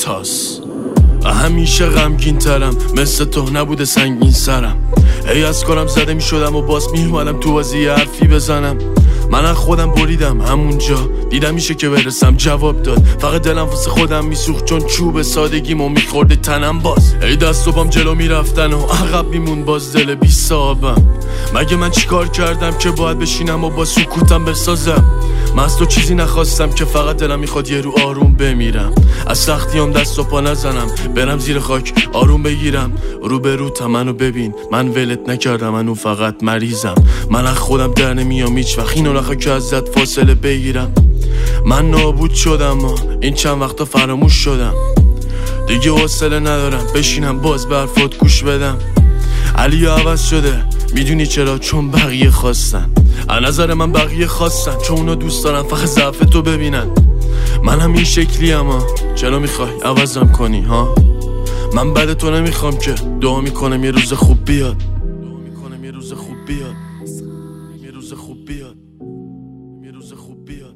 تاس. همیشه غمگین ترم، مثل تو نبوده سنگین سرم. ای از کارم زده می شدم و باز می اومدم تو بازی حرفی بزنم. من از خودم بریدم همونجا، دیدم میشه که برسم جواب داد. فقط دلم واسه خودم میسوخت چون چوب سادگیمو میخورده تنم باز. ای دست و پام جلو میرفتن و عقب میمون باز دل بی صاحبم. مگه من چیکار کردم که باید بشینم و با سکوتم بسازم؟ من از تو چیزی نخواستم که فقط دلم میخواد یه رو آروم بمیرم. از سختیام دست و پا نزنم، برم زیر خاک آروم بگیرم. رو به رو منو ببین، من ولت نکردم، منو فقط مریضم. من از خودم در نمیام هیچ وقت، اینو نخواه که ازت فاصله بگیرم. من نابود شدم و این چند وقتا فراموش شدم. دیگه حوصله ندارم بشینم باز به حرفات گوش بدم. علی عوض شده، میدونی چرا؟ چون بقیه خواستن. از نظر من بقیه خواستن چون اونا دوست دارن فقط ضعف تو ببینن. من هم این شکلی اما چرا میخوای عوضم کنی ها؟ من بعد تو نمیخوام که دعا میکنم یه روز خوب بیاد. یه روز خوب بیاد. یه روز خوب بیاد. یه روز خوب بیاد.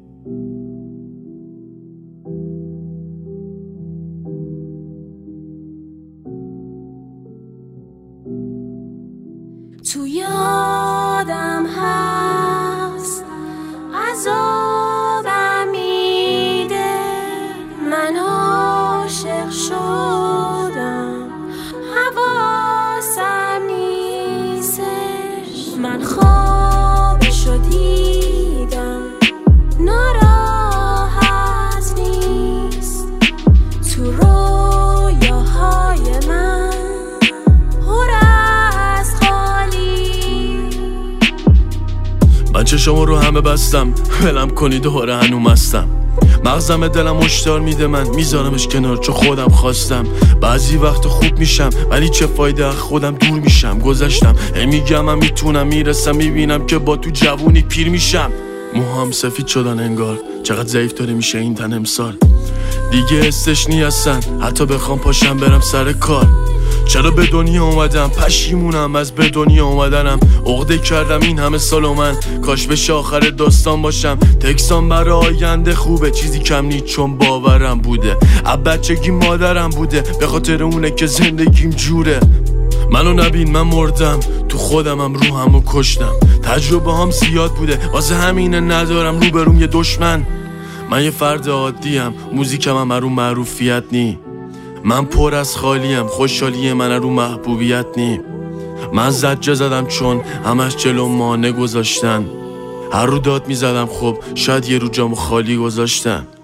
تو یادم هست عذابم میده، من عاشق شدم حواسم نیستش. من خوابشو دیدم ناراحت نیست، تو رویاهای من من چشمو رو همه بستم، ولم کنی دوباره هنوز مستم. مغزم دلم هشدار میده من میذارمش کنار چون خودم خواستم. بعضی وقت خوب میشم ولی چه فایده، خودم دور میشم. گذشتم میگم من میتونم، میرسم میبینم که با تو جوونی پیر میشم. موهام سفید شدن انگار، چقدر ضعیف داره میشه این تن امسال. دیگه استشنی هستن حتی بخوام پاشم برم سر کار. چرا به دنیا اومدم؟ پشیمونم از به دنیا اومدنم. عقده کردم این همه سال و من کاش بشه آخر داستان باشم. تکسان برای آینده خوبه، چیزی کم نیست چون باورم بوده. از بچگی مادرم بوده، به خاطر اونه که زندگیم جوره. منو نبین من مردم، تو خودمم روحمو کشتم. تجربه هم زیاد بوده واسه همینه ندارم روبروم یه دشمن. من یه فرد عادیم، موزیکم هم رو معروفیت نی. من پر از خالیم، خوشحالی من رو محبوبیت نی. من زجه زدم چون همش جلو مانع گذاشتن. هر رو داد میزدم خب شاید یه رو جامو خالی گذاشتن.